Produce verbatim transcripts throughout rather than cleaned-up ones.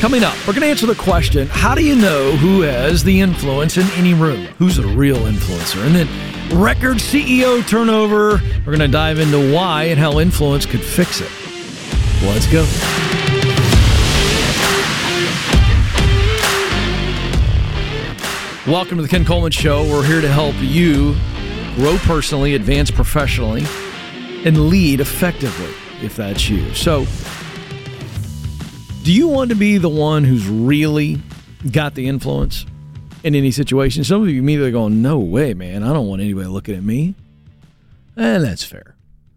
Coming up, we're going to answer the question, how do you know who has the influence in any room? Who's a real influencer? And then record C E O turnover. We're going to dive into why and how influence could fix it. Let's go. Welcome to the Ken Coleman Show. We're here to help you grow personally, advance professionally, and lead effectively, if that's you. So, do you want to be the one who's really got the influence in any situation? Some of you immediately going, no way, man. I don't want anybody looking at me. And that's fair.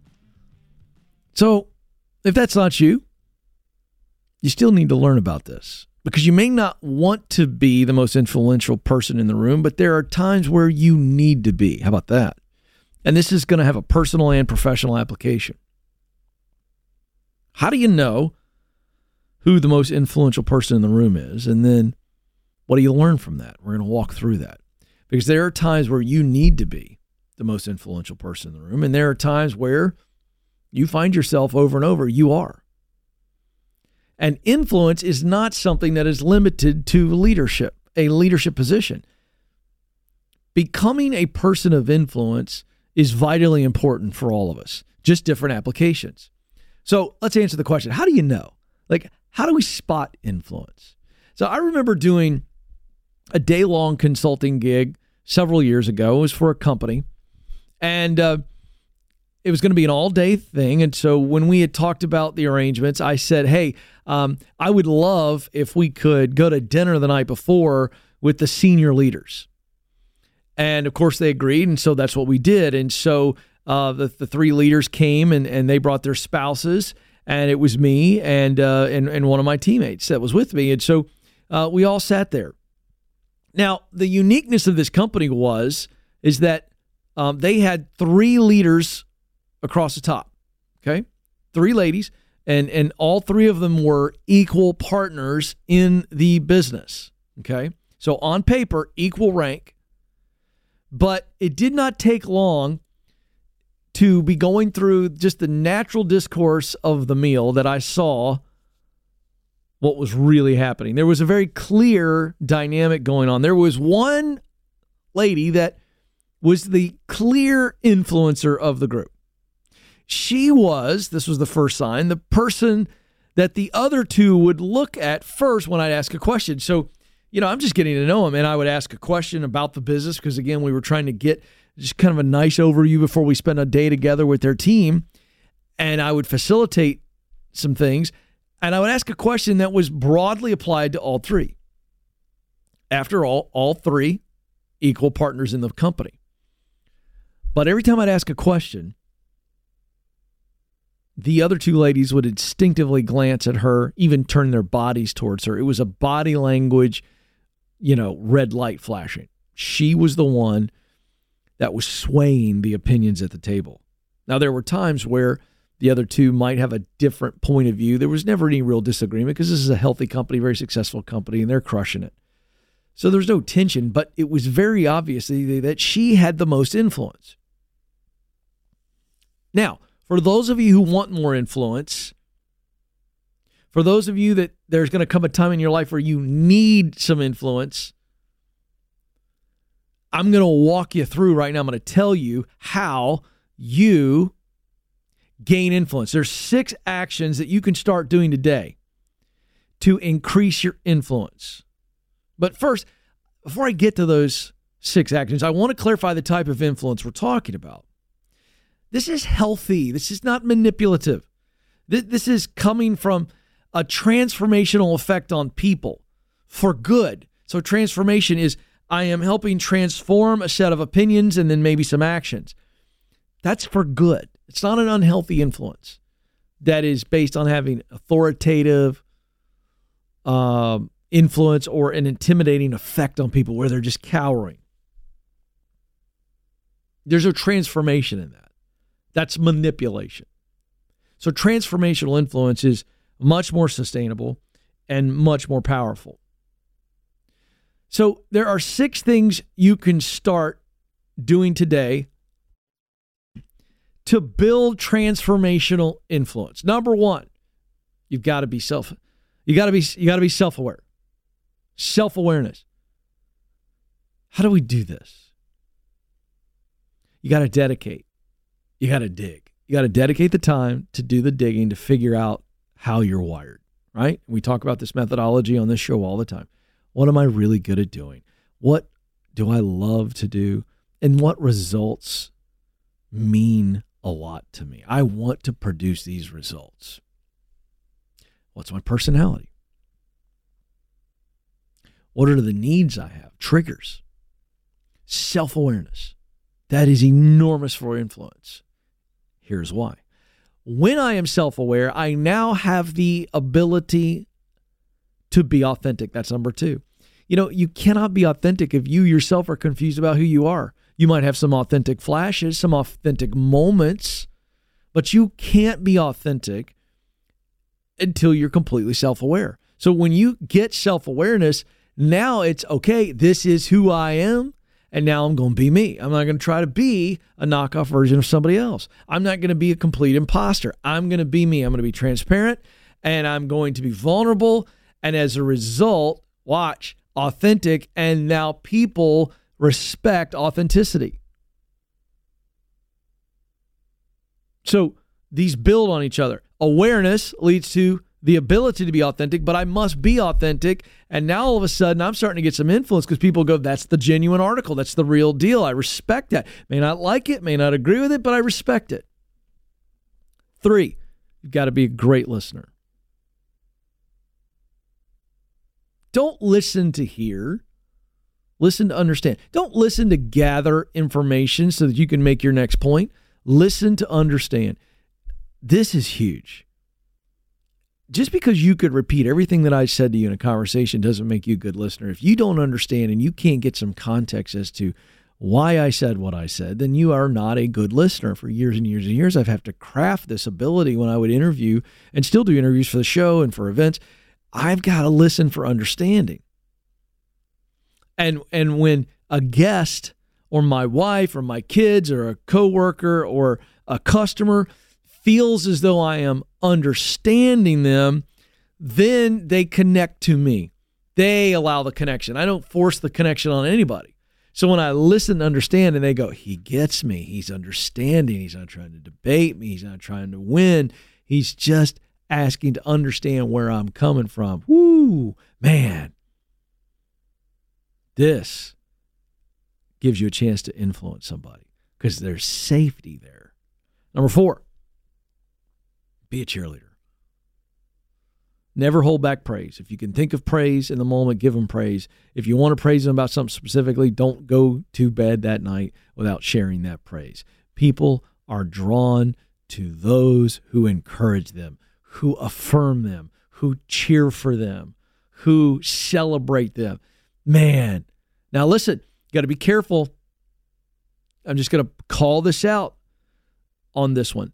So, if that's not you, you still need to learn about this. Because you may not want to be the most influential person in the room, but there are times where you need to be. How about that? And this is going to have a personal and professional application. How do you know who the most influential person in the room is? And then what do you learn from that? We're going to walk through that. Because there are times where you need to be the most influential person in the room. And there are times where you find yourself over and over, you are. And influence is not something that is limited to leadership, a leadership position. Becoming a person of influence is vitally important for all of us, just different applications. So let's answer the question, how do you know? Like, how do we spot influence? So I remember doing a day-long consulting gig several years ago. It was for a company. And uh, it was going to be an all-day thing. And so when we had talked about the arrangements, I said, hey, um, I would love if we could go to dinner the night before with the senior leaders. And of course they agreed. And so that's what we did. And so uh, the, the three leaders came and, and they brought their spouses, and it was me and, uh, and, and one of my teammates that was with me. And so uh, we all sat there. Now, the uniqueness of this company was, is that um, they had three leaders across the top, okay? Three ladies, and, and all three of them were equal partners in the business, okay? So on paper, equal rank, but it did not take long to be going through just the natural discourse of the meal that I saw what was really happening. There was a very clear dynamic going on. There was one lady that was the clear influencer of the group. She was, this was the first sign, the person that the other two would look at first when I'd ask a question. So, you know, I'm just getting to know him, and I would ask a question about the business because, again, we were trying to get just kind of a nice overview before we spent a day together with their team, and I would facilitate some things, and I would ask a question that was broadly applied to all three. After all, all three equal partners in the company. But every time I'd ask a question, the other two ladies would instinctively glance at her, even turn their bodies towards her. It was a body language, you know, red light flashing. She was the one that was swaying the opinions at the table. Now, there were times where the other two might have a different point of view. There was never any real disagreement because this is a healthy company, very successful company, and they're crushing it. So there's no tension, but it was very obvious that she had the most influence. Now, for those of you who want more influence, for those of you that there's going to come a time in your life where you need some influence, I'm going to walk you through right now. I'm going to tell you how you gain influence. There's six actions that you can start doing today to increase your influence. But first, before I get to those six actions, I want to clarify the type of influence we're talking about. This is healthy. This is not manipulative. This, this is coming from a transformational effect on people for good. So transformation is I am helping transform a set of opinions and then maybe some actions. That's for good. It's not an unhealthy influence that is based on having authoritative um, influence or an intimidating effect on people where they're just cowering. There's a transformation in that. That's manipulation. So transformational influence is much more sustainable and much more powerful. So there are six things you can start doing today to build transformational influence. Number one, you've got to be self, You got to be you got to be self-aware. Self-awareness. How do we do this? You got to dedicate. You got to dig. You got to dedicate the time to do the digging to figure out how you're wired, right? We talk about this methodology on this show all the time. What am I really good at doing? What do I love to do? And what results mean a lot to me? I want to produce these results. What's my personality? What are the needs I have? Triggers. Self-awareness. That is enormous for influence. Here's why. When I am self-aware, I now have the ability to be authentic. That's number two. You know, you cannot be authentic if you yourself are confused about who you are. You might have some authentic flashes, some authentic moments, but you can't be authentic until you're completely self-aware. So when you get self-awareness, now it's, okay, this is who I am, and now I'm going to be me. I'm not going to try to be a knockoff version of somebody else. I'm not going to be a complete imposter. I'm going to be me. I'm going to be transparent, and I'm going to be vulnerable, and as a result, watch, authentic, and now people respect authenticity. So these build on each other. Awareness leads to the ability to be authentic, but I must be authentic. And now all of a sudden I'm starting to get some influence because people go, that's the genuine article. That's the real deal. I respect that. May not like it, may not agree with it, but I respect it. Three, you've got to be a great listener. Don't listen to hear. Listen to understand. Don't listen to gather information so that you can make your next point. Listen to understand. This is huge. Just because you could repeat everything that I said to you in a conversation doesn't make you a good listener. If you don't understand and you can't get some context as to why I said what I said, then you are not a good listener. For years and years and years, I've had to craft this ability when I would interview and still do interviews for the show and for events. I've got to listen for understanding. And and when a guest or my wife or my kids or a coworker or a customer feels as though I am understanding them, then they connect to me. They allow the connection. I don't force the connection on anybody. So when I listen and understand and they go, he gets me, he's understanding, he's not trying to debate me, he's not trying to win, he's just asking to understand where I'm coming from. Woo, man. This gives you a chance to influence somebody because there's safety there. Number four, be a cheerleader. Never hold back praise. If you can think of praise in the moment, give them praise. If you want to praise them about something specifically, don't go to bed that night without sharing that praise. People are drawn to those who encourage them, who affirm them, who cheer for them, who celebrate them. Man. Now listen, you got to be careful. I'm just going to call this out on this one.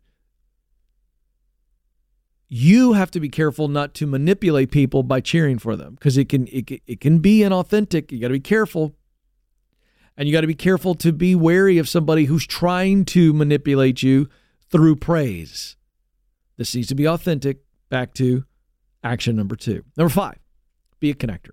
You have to be careful not to manipulate people by cheering for them because it can, it, it can be inauthentic. You got to be careful. And you got to be careful to be wary of somebody who's trying to manipulate you through praise. This needs to be authentic. Back to action number two. Number five, be a connector.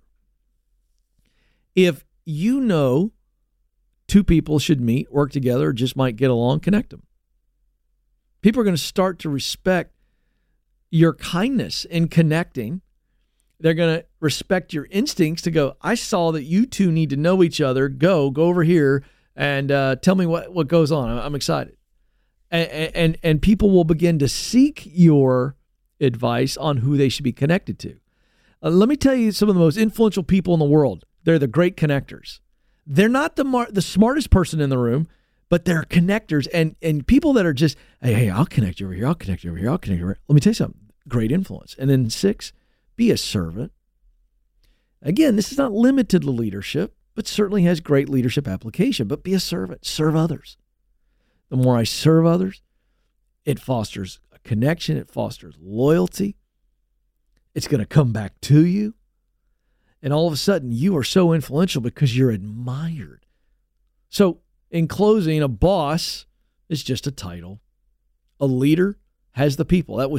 If you know two people should meet, work together, or just might get along, connect them. People are going to start to respect your kindness in connecting. They're going to respect your instincts to go, I saw that you two need to know each other. Go, go over here and uh, tell me what, what goes on. I'm excited. And, and, and people will begin to seek your advice on who they should be connected to. Uh, let me tell you some of the most influential people in the world. They're the great connectors. They're not the mar- the smartest person in the room, but they're connectors. And and people that are just, hey, hey, I'll connect you over here. I'll connect you over here. I'll connect you over here. Let me tell you something. Great influence. And then six, be a servant. Again, this is not limited to leadership, but certainly has great leadership application. But be a servant. Serve others. The more I serve others, it fosters a connection. It fosters loyalty. It's going to come back to you. And all of a sudden, you are so influential because you're admired. So, in closing, a boss is just a title. A leader has the people. That was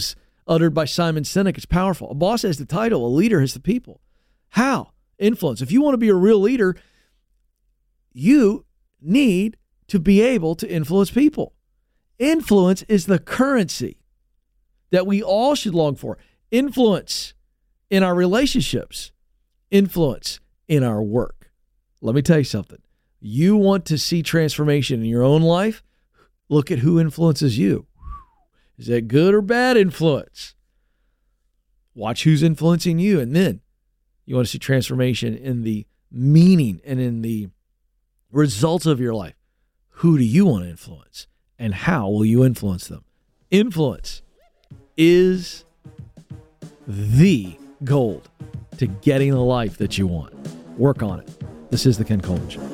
uttered by Simon Sinek. It's powerful. A boss has the title, a leader has the people. How? Influence. If you want to be a real leader, you need to be able to influence people. Influence is the currency that we all should long for. Influence in our relationships, influence in our work. Let me tell you something. You want to see transformation in your own life? Look at who influences you. Is that good or bad influence? Watch who's influencing you. And then you want to see transformation in the meaning and in the results of your life. Who do you want to influence? And how will you influence them? Influence is the gold to getting the life that you want. Work on it. This is the Ken Coleman Show.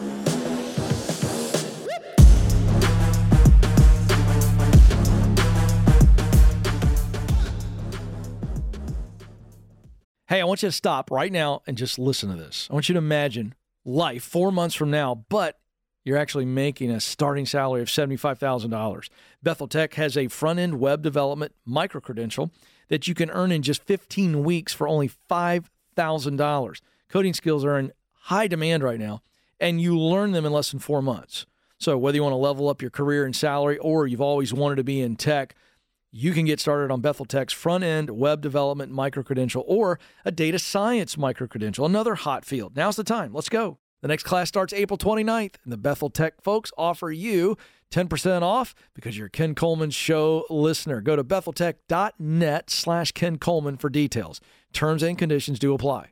Hey, I want you to stop right now and just listen to this. I want you to imagine life four months from now, but you're actually making a starting salary of seventy-five thousand dollars. Bethel Tech has a front-end web development micro-credential that you can earn in just fifteen weeks for only five thousand dollars. Coding skills are in high demand right now, and you learn them in less than four months. So whether you want to level up your career and salary or you've always wanted to be in tech, you can get started on Bethel Tech's front-end web development micro-credential or a data science micro-credential, another hot field. Now's the time. Let's go. The next class starts April twenty-ninth, and the Bethel Tech folks offer you ten percent off because you're a Ken Coleman Show listener. Go to betheltech.net slash Ken Coleman for details. Terms and conditions do apply.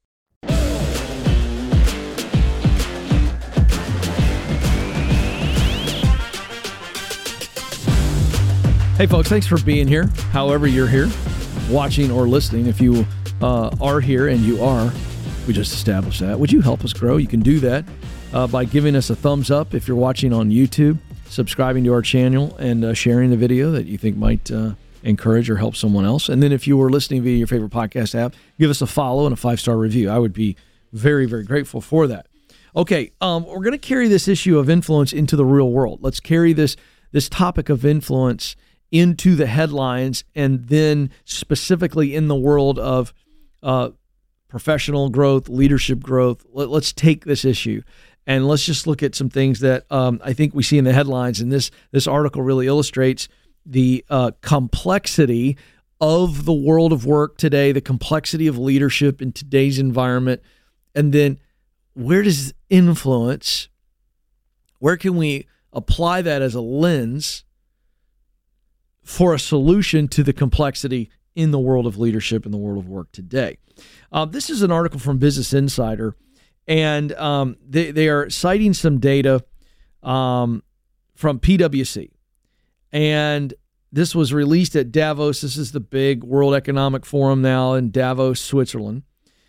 Hey, folks, thanks for being here. However you're here, watching or listening, if you uh, are here, and you are, we just established that. Would you help us grow? You can do that uh, by giving us a thumbs up if you're watching on YouTube, subscribing to our channel, and uh, sharing the video that you think might uh, encourage or help someone else. And then if you were listening via your favorite podcast app, give us a follow and a five-star review. I would be very, very grateful for that. Okay, um, we're going to carry this issue of influence into the real world. Let's carry this this topic of influence into the headlines, and then specifically in the world of uh, professional growth, leadership growth. Let, let's take this issue and let's just look at some things that um, I think we see in the headlines. And this this article really illustrates the uh, complexity of the world of work today, the complexity of leadership in today's environment, and then where does influence, where can we apply that as a lens for a solution to the complexity in the world of leadership and the world of work today. Uh, this is an article from Business Insider, and um, they, they are citing some data um, from P W C. And this was released at Davos. This is the big World Economic Forum now in Davos, Switzerland.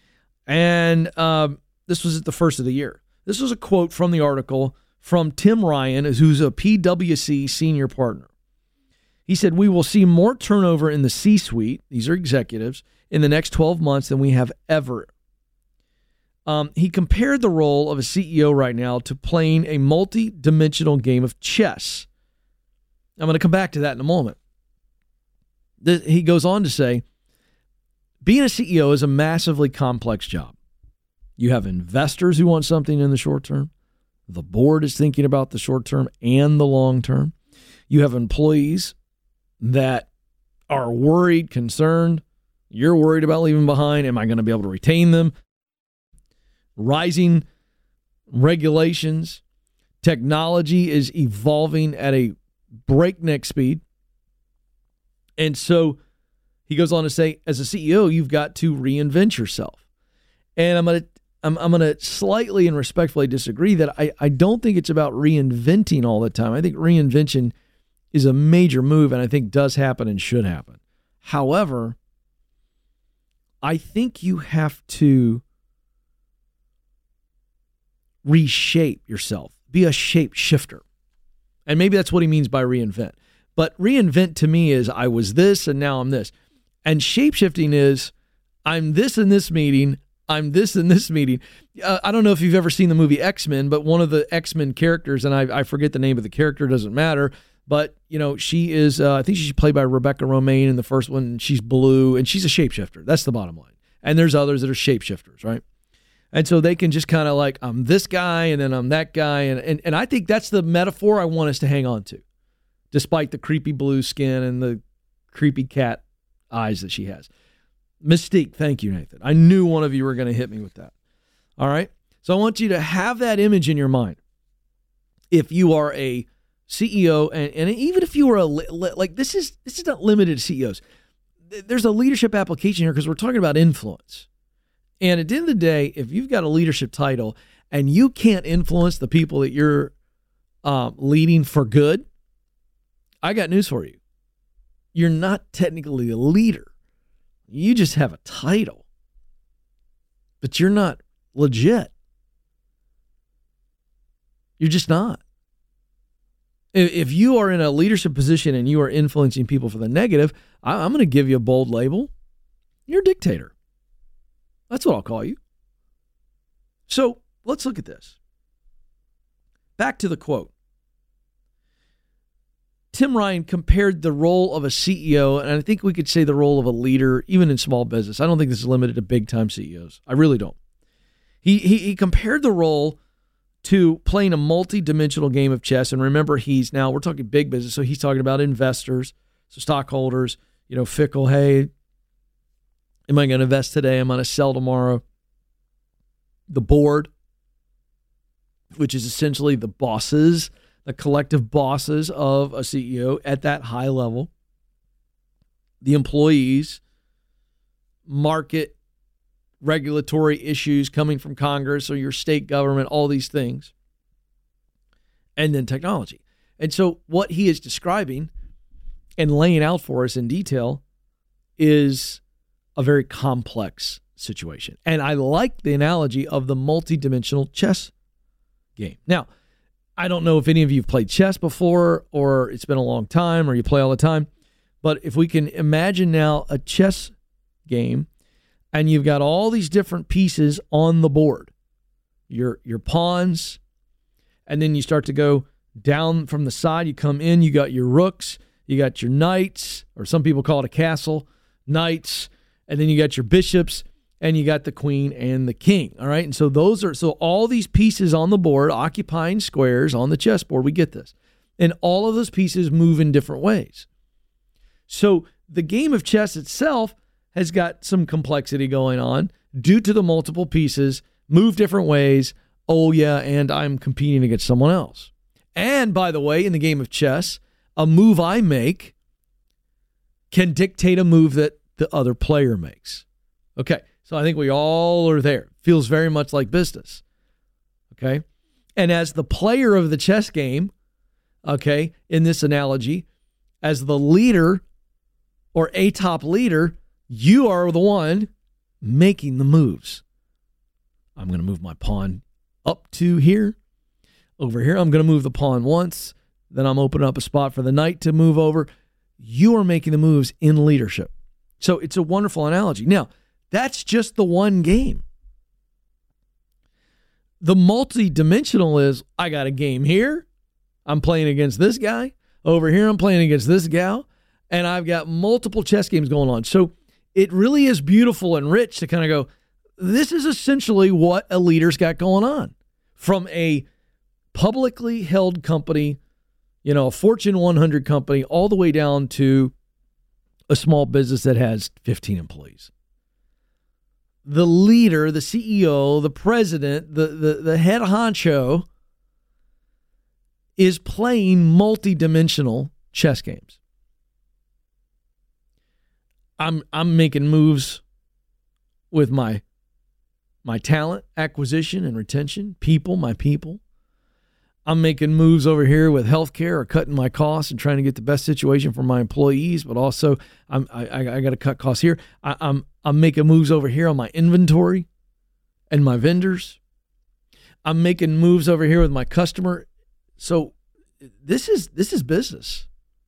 And um, this was at the first of the year. This was a quote from the article from Tim Ryan, who's a P W C senior partner. He said, "We will see more turnover in the C-suite," these are executives, "in the next twelve months than we have ever." Um, he compared the role of a C E O right now to playing a multi-dimensional game of chess. I'm going to come back to that in a moment. The, he goes on to say, being a C E O is a massively complex job. You have investors who want something in the short term. The board is thinking about the short term and the long term. You have employees that are worried, concerned. You're worried about leaving behind. Am I going to be able to retain them? Rising regulations. Technology is evolving at a breakneck speed. And so he goes on to say, as a C E O, you've got to reinvent yourself. And I'm going to I'm, I'm going to slightly and respectfully disagree that I, I don't think it's about reinventing all the time. I think reinvention is a major move, and I think does happen and should happen. However, I think you have to reshape yourself, be a shape shifter. And maybe that's what he means by reinvent. But reinvent to me is I was this and now I'm this. And shape shifting is I'm this in this meeting, I'm this in this meeting. Uh, I don't know if you've ever seen the movie X-Men, but one of the X-Men characters, and I, I forget the name of the character, doesn't matter, But, you know, she is, uh, I think she's played by Rebecca Romaine in the first one. She's blue, and she's a shapeshifter. That's the bottom line. And there's others that are shapeshifters, right? And so they can just kind of like, I'm this guy, and then I'm that guy. And, and, and I think that's the metaphor I want us to hang on to, despite the creepy blue skin and the creepy cat eyes that she has. Mystique, thank you, Nathan. I knew one of you were going to hit me with that. All right? So I want you to have that image in your mind. If you are a C E O, and, and even if you are a, like this is this is not limited to C E Os. There's a leadership application here because we're talking about influence. And at the end of the day, if you've got a leadership title and you can't influence the people that you're um, leading for good, I got news for you. You're not technically a leader. You just have a title, but you're not legit. You're just not. If you are in a leadership position and you are influencing people for the negative, I'm going to give you a bold label. You're a dictator. That's what I'll call you. So let's look at this. Back to the quote. Tim Ryan compared the role of a C E O, and I think we could say the role of a leader, even in small business. I don't think this is limited to big-time C E Os. I really don't. He, he, he compared the role to playing a multi-dimensional game of chess. And remember, he's now, we're talking big business, so he's talking about investors, so stockholders, you know, fickle, hey, am I going to invest today? Am I going to sell tomorrow? The board, which is essentially the bosses, the collective bosses of a C E O at that high level, the employees, market, regulatory issues coming from Congress or your state government, all these things, and then technology. And so what he is describing and laying out for us in detail is a very complex situation. And I like the analogy of the multidimensional chess game. Now, I don't know if any of you have played chess before, or it's been a long time, or you play all the time, but if we can imagine now a chess game, and you've got all these different pieces on the board, your your pawns, and then you start to go down from the side. You come in, you got your rooks, you got your knights, or some people call it a castle, knights, and then you got your bishops, and you got the queen and the king. All right, and so those are so all these pieces on the board occupying squares on the chessboard. We get this, and all of those pieces move in different ways. So the game of chess itself has got some complexity going on due to the multiple pieces, move different ways. Oh, yeah, and I'm competing against someone else. And by the way, in the game of chess, a move I make can dictate a move that the other player makes. Okay, so I think we all are there. Feels very much like business. Okay, and as the player of the chess game, okay, in this analogy, as the leader or a top leader, you are the one making the moves. I'm going to move my pawn up to here. Over here, I'm going to move the pawn once. Then I'm opening up a spot for the knight to move over. You are making the moves in leadership. So it's a wonderful analogy. Now, that's just the one game. The multi-dimensional is, I got a game here. I'm playing against this guy. Over here, I'm playing against this gal. And I've got multiple chess games going on. So it really is beautiful and rich to kind of go, this is essentially what a leader's got going on. From a publicly held company, you know, a Fortune one hundred company, all the way down to a small business that has fifteen employees. The leader, the C E O, the president, the, the, the head honcho is playing multi-dimensional chess games. I'm I'm making moves with my my talent acquisition and retention, people, my people. I'm making moves over here with healthcare or cutting my costs and trying to get the best situation for my employees, but also I'm I, I got to cut costs here. I, I'm I'm making moves over here on my inventory and my vendors. I'm making moves over here with my customer. So this is this is business.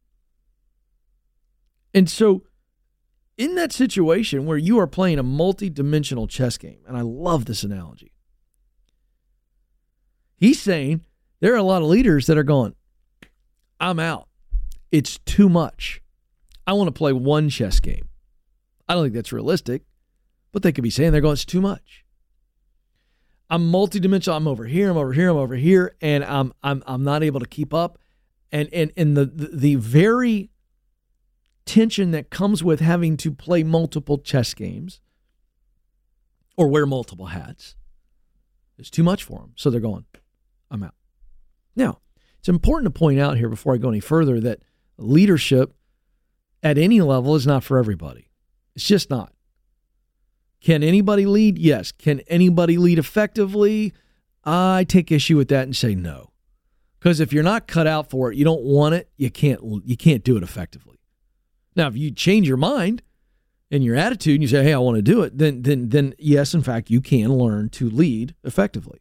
And so in that situation where you are playing a multi-dimensional chess game, and I love this analogy, he's saying there are a lot of leaders that are going, I'm out. it's too much. I want to play one chess game. I don't think that's realistic, but they could be saying they're going, it's too much. I'm multidimensional. I'm over here. I'm over here. I'm over here, and I'm I'm I'm not able to keep up. And and and the the, the very tension that comes with having to play multiple chess games or wear multiple hats is too much for them. So they're going, I'm out. Now, it's important to point out here before I go any further that leadership at any level is not for everybody. It's just not. Can anybody lead? Yes. Can anybody lead effectively? I take issue with that and say no. Because if you're not cut out for it, you don't want it, you can't you can't do it effectively. Now, if you change your mind and your attitude and you say, hey, I want to do it, then then then yes, in fact, you can learn to lead effectively.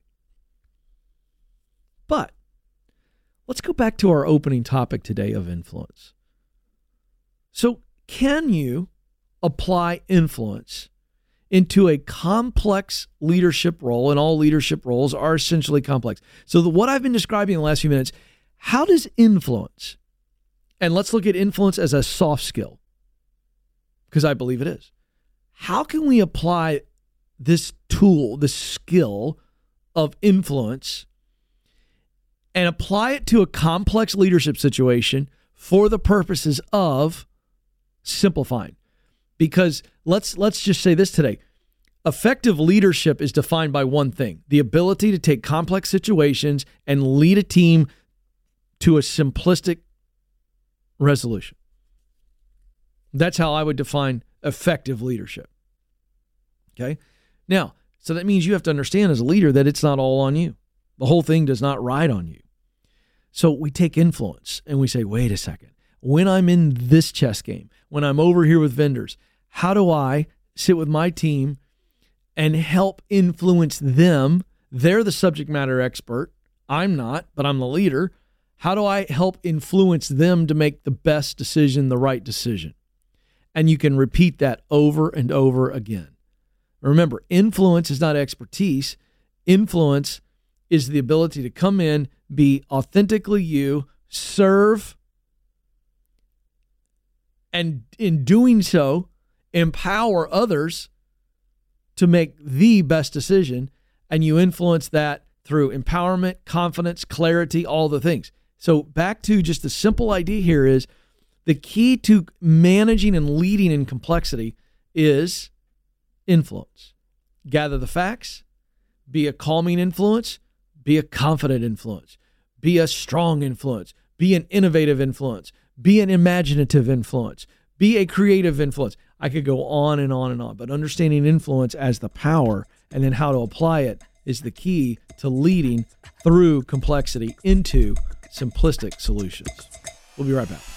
But let's go back to our opening topic today of influence. So can you apply influence into a complex leadership role? And all leadership roles are essentially complex. So the, what I've been describing in the last few minutes, how does influence, and let's look at influence as a soft skill, because I believe it is. How can we apply this tool, this skill of influence, and apply it to a complex leadership situation for the purposes of simplifying? Because let's let's just say this today. Effective leadership is defined by one thing: the ability to take complex situations and lead a team to a simplistic resolution. That's how I would define effective leadership. Okay? Now, so that means you have to understand as a leader that it's not all on you. The whole thing does not ride on you. So we take influence and we say, wait a second. When I'm in this chess game, when I'm over here with vendors, how do I sit with my team and help influence them? They're the subject matter expert. I'm not, but I'm the leader. How do I help influence them to make the best decision, the right decision? And you can repeat that over and over again. Remember, influence is not expertise. Influence is the ability to come in, be authentically you, serve, and in doing so, empower others to make the best decision, and you influence that through empowerment, confidence, clarity, all the things. So back to just the simple idea here is the key to managing and leading in complexity is influence. Gather the facts, be a calming influence, be a confident influence, be a strong influence, be an innovative influence, be an imaginative influence, be a creative influence. I could go on and on and on, but understanding influence as the power and then how to apply it is the key to leading through complexity into simplistic solutions. We'll be right back.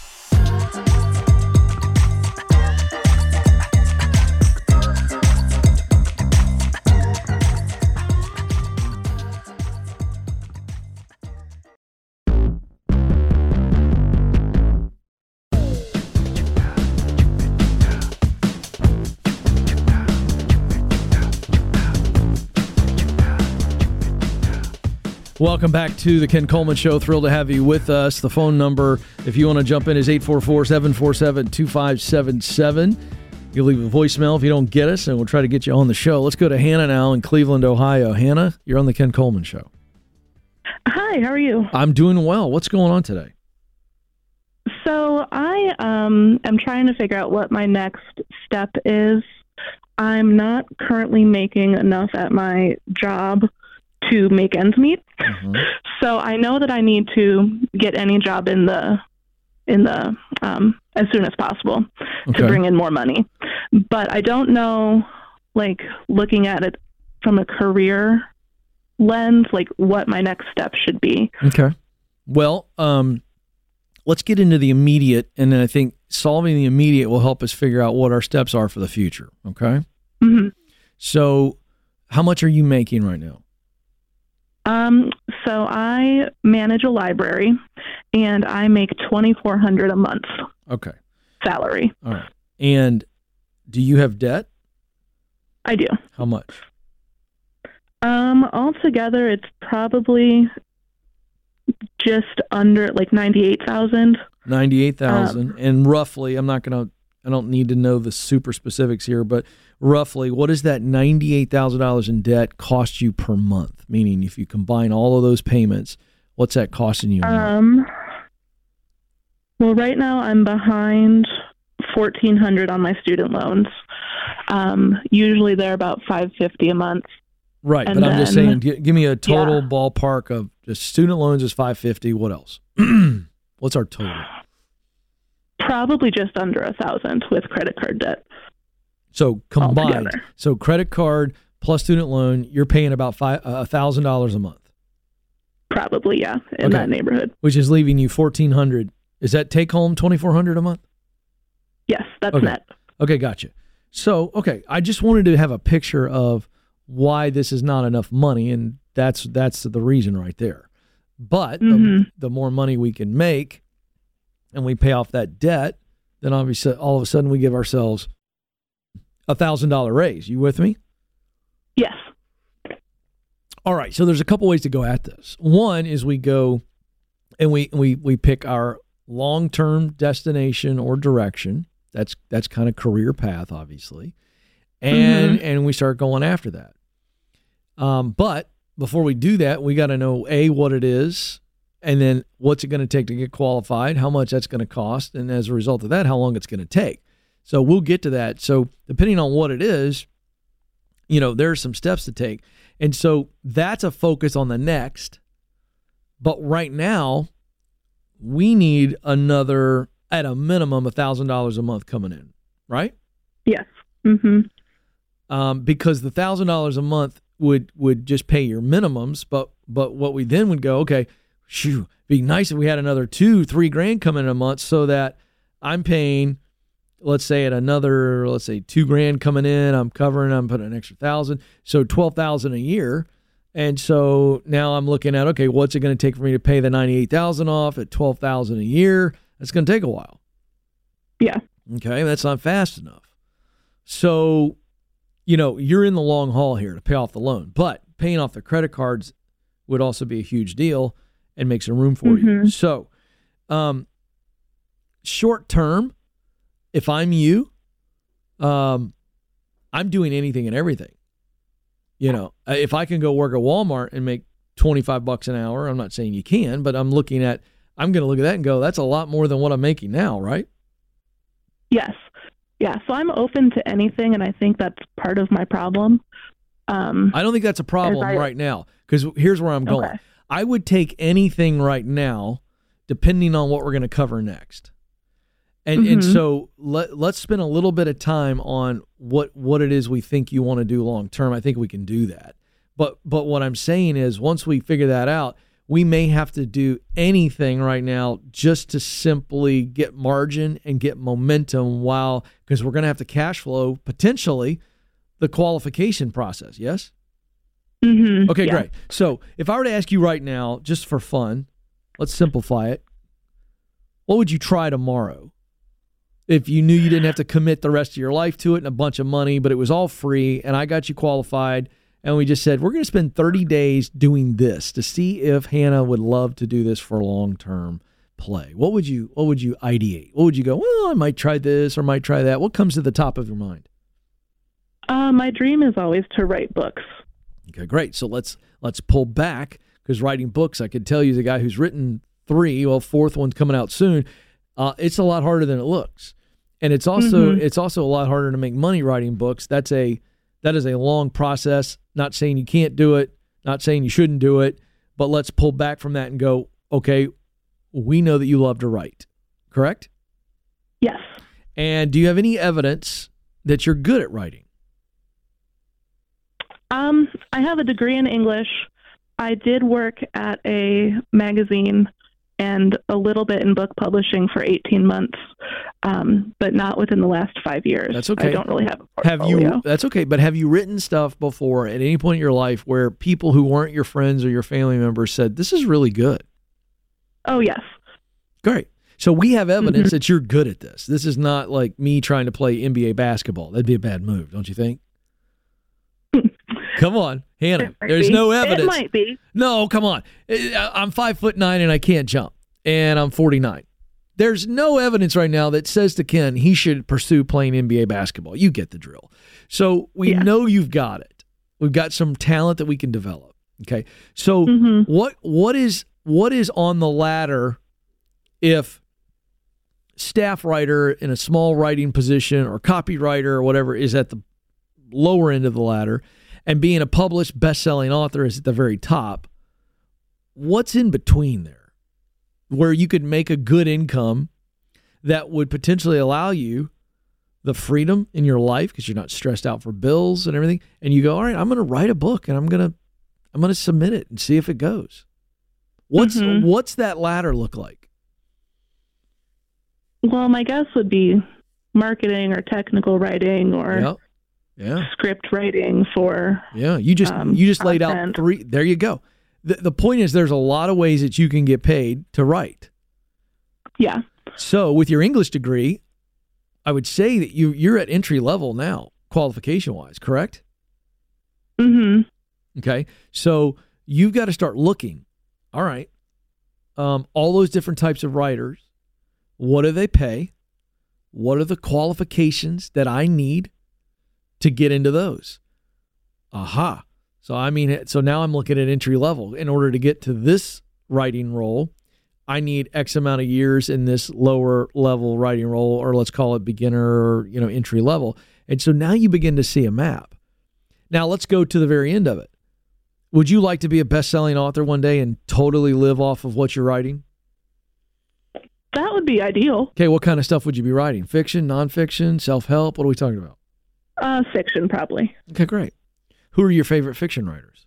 Welcome back to the Ken Coleman Show. Thrilled to have you with us. The phone number, if you want to jump in, is eight four four, seven four seven, two five seven seven. You leave a voicemail if you don't get us, and we'll try to get you on the show. Let's go to Hannah now in Cleveland, Ohio. Hannah, you're on the Ken Coleman Show. Hi, how are you? I'm doing well. What's going on today? So I um, am trying to figure out what my next step is. I'm not currently making enough at my job to make ends meet. Mm-hmm. So I know that I need to get any job in the in the um, as soon as possible okay. to bring in more money. But I don't know, like looking at it from a career lens, like what my next step should be. Okay. Well, um, let's get into the immediate, and then I think solving the immediate will help us figure out what our steps are for the future. Okay. Mm-hmm. So, how much are you making right now? Um, so I manage a library, and I make twenty-four hundred dollars a month. Okay. Salary. All right. And do you have debt? I do. How much? Um, altogether, it's probably just under like ninety-eight thousand. ninety-eight thousand. Um, and roughly, I'm not going to, I don't need to know the super specifics here, but roughly, what does that ninety-eight thousand dollars in debt cost you per month? Meaning, if you combine all of those payments, what's that costing you a month? Um, well, right now I'm behind fourteen hundred on my student loans. Um, usually they're about five fifty a month. Right, and but I'm then, just saying, give, give me a total yeah. ballpark of just student loans is five fifty. What else? What's our total? Probably just under a thousand with credit card debt. So combined, altogether. So credit card plus student loan, you're paying about five a thousand dollars a month. Probably, yeah, in okay. that neighborhood. Which is leaving you fourteen hundred. Is that take home twenty four hundred a month? Yes, that's okay. net. Okay, gotcha. So, okay, I just wanted to have a picture of why this is not enough money, and that's that's the reason right there. But mm-hmm. the, the more money we can make, and we pay off that debt, then obviously all of a sudden we give ourselves a thousand dollar raise. You with me? Yes. All right. So there's a couple ways to go at this. One is we go and we we we pick our long term destination or direction. That's that's kind of career path, obviously, and mm-hmm. and we start going after that. Um, but before we do that, we got to know A, what it is, and then what's it going to take to get qualified, how much that's going to cost, and as a result of that, how long it's going to take. So we'll get to that. So depending on what it is, you know, there are some steps to take. And so that's a focus on the next. But right now, we need another, at a minimum, one thousand dollars a month coming in, right? Yes. Mm-hmm. Um, because the one thousand dollars a month would would just pay your minimums. But but what we then would go, okay, shoo, be nice if we had another two, three grand coming in a month so that I'm paying, let's say at another, let's say two grand coming in, I'm covering, I'm putting an extra thousand. So twelve thousand a year. And so now I'm looking at, okay, what's it going to take for me to pay the ninety-eight thousand off at twelve thousand a year? That's going to take a while. Yeah. Okay. That's not fast enough. So, you know, you're in the long haul here to pay off the loan, but paying off the credit cards would also be a huge deal and make some room for mm-hmm. you. So, um, short term, if I'm you, um, I'm doing anything and everything. You know, if I can go work at Walmart and make twenty-five bucks an hour, I'm not saying you can, but I'm looking at, I'm going to look at that and go, that's a lot more than what I'm making now, right? Yes. Yeah. So I'm open to anything, and I think that's part of my problem. Um, I don't think that's a problem I, right now, because here's where I'm going. Okay. I would take anything right now, depending on what we're going to cover next. And mm-hmm. and so let, let's spend a little bit of time on what, what it is we think you want to do long term. I think we can do that. But but what I'm saying is once we figure that out, we may have to do anything right now just to simply get margin and get momentum while, because we're going to have to cash flow potentially the qualification process. Yes? Mm-hmm. Okay, yeah. great. So if I were to ask you right now, just for fun, let's simplify it. What would you try tomorrow? If you knew you didn't have to commit the rest of your life to it and a bunch of money, but it was all free and I got you qualified and we just said, we're going to spend thirty days doing this to see if Hannah would love to do this for long-term play. What would you, what would you ideate? What would you go, well, I might try this or might try that. What comes to the top of your mind? Uh, my dream is always to write books. Okay, great. So let's, let's pull back, because writing books, I could tell you the guy who's written three, well, fourth one's coming out soon. Uh, it's a lot harder than it looks. And it's also mm-hmm. it's also a lot harder to make money writing books. That's a that is a long process. Not saying you can't do it, not saying you shouldn't do it, but let's pull back from that and go, okay, we know that you love to write, correct? Yes. And do you have any evidence that you're good at writing? Um, I have a degree in English. I did work at a magazine and a little bit in book publishing for eighteen months, um, but not within the last five years. That's okay. I don't really have a portfolio. Have you? That's okay. But have you written stuff before at any point in your life where people who weren't your friends or your family members said, this is really good? Oh, yes. Great. So we have evidence mm-hmm. that you're good at this. This is not like me trying to play N B A basketball. That'd be a bad move, don't you think? Come on. Hannah, there's be. no evidence. It might be. No, come on. I'm five foot nine and I can't jump, and I'm forty-nine. There's no evidence right now that says to Ken he should pursue playing N B A basketball. You get the drill. So we Yeah. know you've got it. We've got some talent that we can develop. Okay. So Mm-hmm. what what is what is on the ladder if staff writer in a small writing position or copywriter or whatever is at the lower end of the ladder, and being a published best-selling author is at the very top? What's in between there where you could make a good income that would potentially allow you the freedom in your life because you're not stressed out for bills and everything, and you go, all right, I'm going to write a book and I'm going to I'm going to submit it and see if it goes. What's Mhm. what's that ladder look like? Well, my guess would be marketing or technical writing or Yeah. Yeah. script writing for. Yeah, you just Um, you just laid out content. three. There you go. The the point is there's a lot of ways that you can get paid to write. Yeah. So with your English degree, I would say that you you're at entry level now, qualification wise, correct? Mm-hmm. Okay. So you've got to start looking. All right. Um, all those different types of writers, what do they pay? What are the qualifications that I need to get into those? Aha. So I mean, so now I'm looking at entry level. In order to get to this writing role, I need X amount of years in this lower level writing role, or let's call it beginner, or, you know, entry level. And so now you begin to see a map. Now let's go to the very end of it. Would you like to be a best-selling author one day and totally live off of what you're writing? That would be ideal. Okay, what kind of stuff would you be writing? Fiction, nonfiction, self-help? What are we talking about? Uh, fiction, probably. Okay, great. Who are your favorite fiction writers?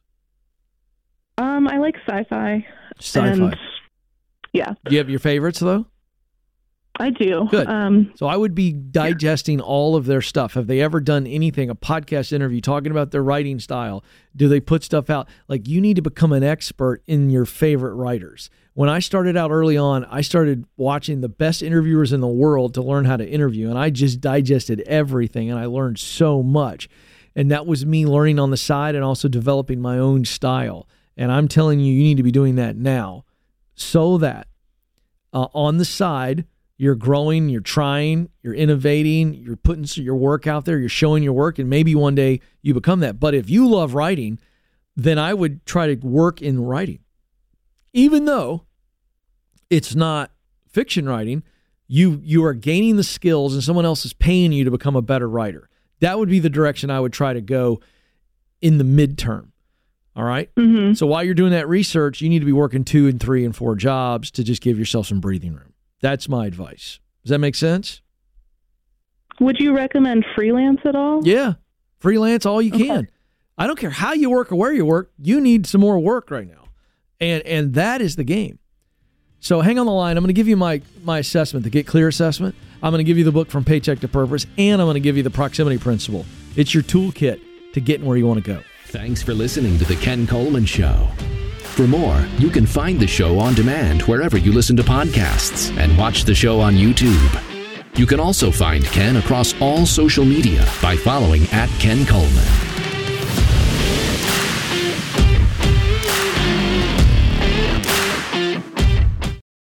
Um, I like sci-fi. Sci-fi. And, yeah, Do you have your favorites, though? I do. Good. Um, So I would be digesting all of their stuff. Have they ever done anything, a podcast interview, talking about their writing style? Do they put stuff out? Like, you need to become an expert in your favorite writers. When I started out early on, I started watching the best interviewers in the world to learn how to interview, and I just digested everything, and I learned so much. And that was me learning on the side and also developing my own style. And I'm telling you, you need to be doing that now so that uh, on the side, you're growing, you're trying, you're innovating, you're putting your work out there, you're showing your work, and maybe one day you become that. But if you love writing, then I would try to work in writing. Even though it's not fiction writing, you you are gaining the skills and someone else is paying you to become a better writer. That would be the direction I would try to go in the midterm. All right? mm-hmm. So while you're doing that research, you need to be working two and three and four jobs to just give yourself some breathing room. That's my advice. Does that make sense? Would you recommend freelance at all? Yeah. Freelance all you Okay. can. I don't care how you work or where you work. You need some more work right now. And and that is the game. So hang on the line. I'm going to give you my, my assessment, the Get Clear assessment. I'm going to give you the book From Paycheck to Purpose, and I'm going to give you the proximity principle. It's your toolkit to getting where you want to go. Thanks for listening to The Ken Coleman Show. For more, you can find the show on demand wherever you listen to podcasts and watch the show on YouTube. You can also find Ken across all social media by following at Ken Coleman.